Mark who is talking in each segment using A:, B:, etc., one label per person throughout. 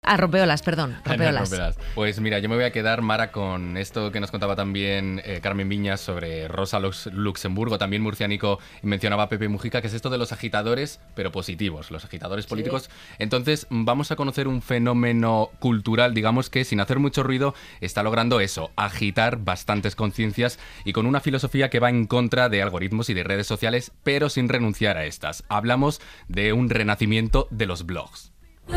A: Rompeolas, perdón. Rompeolas.
B: Rompeolas. Pues mira, yo me voy a quedar, Mara, con esto que nos contaba también Carmen Viñas sobre Rosa Luxemburgo, también murciánico, y mencionaba a Pepe Mujica, que es esto de los agitadores, pero positivos, los agitadores políticos. Entonces, vamos a conocer un fenómeno cultural, digamos que sin hacer mucho ruido, está logrando eso, agitar bastantes conciencias y con una filosofía que va en contra de algoritmos y de redes sociales, pero sin renunciar a estas. Hablamos de un renacimiento de los blogs.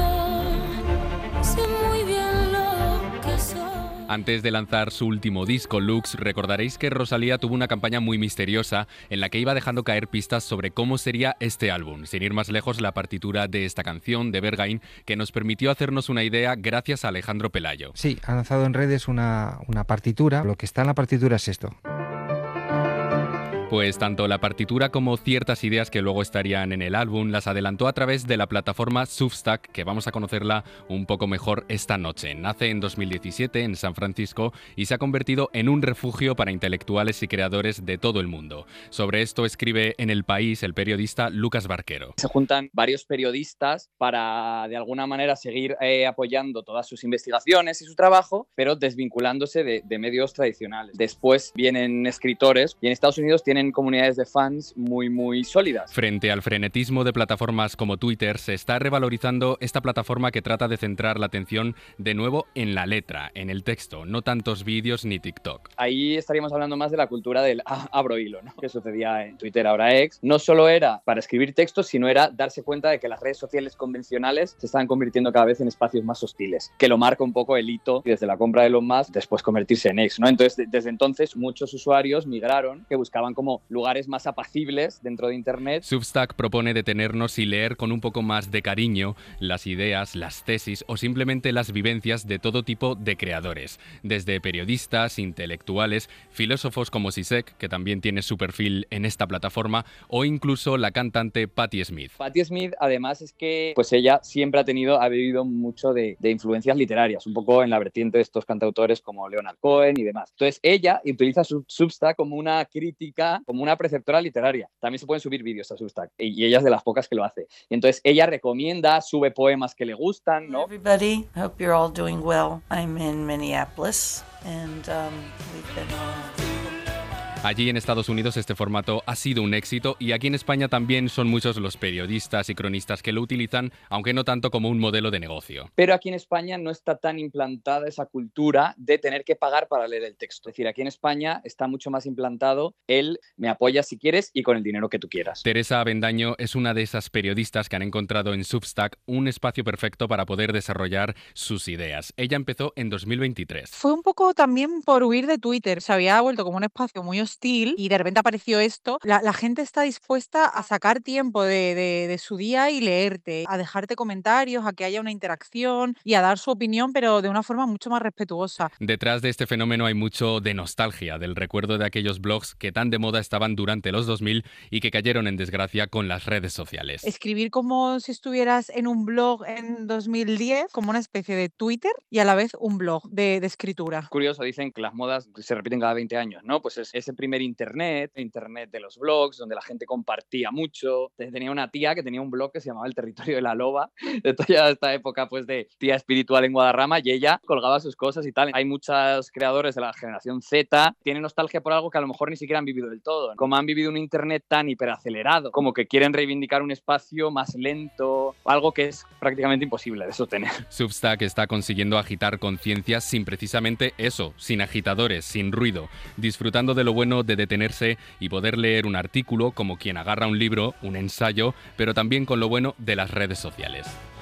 B: Antes de lanzar su último disco, Lux, recordaréis que Rosalía tuvo una campaña muy misteriosa en la que iba dejando caer pistas sobre cómo sería este álbum. Sin ir más lejos, la partitura de esta canción, de Bergain, que nos permitió hacernos una idea gracias a Alejandro Pelayo.
C: Sí, ha lanzado en redes una partitura. Lo que está en la partitura es esto.
B: Pues tanto la partitura como ciertas ideas que luego estarían en el álbum las adelantó a través de la plataforma Substack, que vamos a conocerla un poco mejor esta noche. Nace en 2017 en San Francisco y se ha convertido en un refugio para intelectuales y creadores de todo el mundo. Sobre esto escribe en El País el periodista Lucas Barquero.
D: Se juntan varios periodistas para de alguna manera seguir apoyando todas sus investigaciones y su trabajo, pero desvinculándose de medios tradicionales. Después vienen escritores y en Estados Unidos tienen comunidades de fans muy sólidas.
B: Frente al frenetismo de plataformas como Twitter, se está revalorizando esta plataforma que trata de centrar la atención de nuevo en la letra, en el texto, no tantos vídeos ni TikTok.
D: Ahí estaríamos hablando más de la cultura del abro hilo, ¿no? Que sucedía en Twitter, ahora X. No solo era para escribir textos, sino era darse cuenta de que las redes sociales convencionales se estaban convirtiendo cada vez en espacios más hostiles, que lo marca un poco el hito desde la compra de Elon Musk, después convertirse en X, ¿no? Entonces, desde entonces, muchos usuarios migraron, que buscaban como lugares más apacibles dentro de Internet.
B: Substack propone detenernos y leer con un poco más de cariño las ideas, las tesis o simplemente las vivencias de todo tipo de creadores, desde periodistas, intelectuales, filósofos como Zizek, que también tiene su perfil en esta plataforma, o incluso la cantante Patti Smith.
D: Patti Smith, además, es que pues ella siempre ha bebido mucho de influencias literarias, un poco en la vertiente de estos cantautores como Leonard Cohen y demás. Entonces, ella utiliza Substack como una crítica, como una preceptora literaria. También se pueden subir vídeos a Substack y ella es de las pocas que lo hace. Y entonces ella recomienda, sube poemas que le gustan, ¿no?
E: Everybody, hope you're all doing well. I'm in Minneapolis and we've been
B: Allí en Estados Unidos este formato ha sido un éxito y aquí en España también son muchos los periodistas y cronistas que lo utilizan, aunque no tanto como un modelo de negocio.
D: Pero aquí en España no está tan implantada esa cultura de tener que pagar para leer el texto. Es decir, aquí en España está mucho más implantado el me apoyas si quieres y con el dinero que tú quieras.
B: Teresa Avendaño es una de esas periodistas que han encontrado en Substack un espacio perfecto para poder desarrollar sus ideas. Ella empezó en 2023.
F: Fue un poco también por huir de Twitter. Se había vuelto como un espacio muy hostil y de repente apareció esto. La gente está dispuesta a sacar tiempo de su día y leerte, a dejarte comentarios, a que haya una interacción y a dar su opinión, pero de una forma mucho más respetuosa.
B: Detrás de este fenómeno hay mucho de nostalgia, del recuerdo de aquellos blogs que tan de moda estaban durante los 2000 y que cayeron en desgracia con las redes sociales.
F: Escribir como si estuvieras en un blog en 2010, como una especie de Twitter y a la vez un blog de escritura.
D: Curioso, dicen que las modas se repiten cada 20 años, ¿no? Pues es ese primer internet de los blogs, donde la gente compartía mucho. Tenía una tía que tenía un blog que se llamaba El Territorio de la Loba, de toda esta época pues de tía espiritual en Guadarrama, y ella colgaba sus cosas y tal. Hay muchos creadores de la generación Z que tienen nostalgia por algo que a lo mejor ni siquiera han vivido del todo. Como han vivido un internet tan hiperacelerado, como que quieren reivindicar un espacio más lento, algo que es prácticamente imposible de sostener.
B: Substack está consiguiendo agitar conciencias sin precisamente eso, sin agitadores, sin ruido, disfrutando de lo bueno de detenerse y poder leer un artículo como quien agarra un libro, un ensayo, pero también con lo bueno de las redes sociales.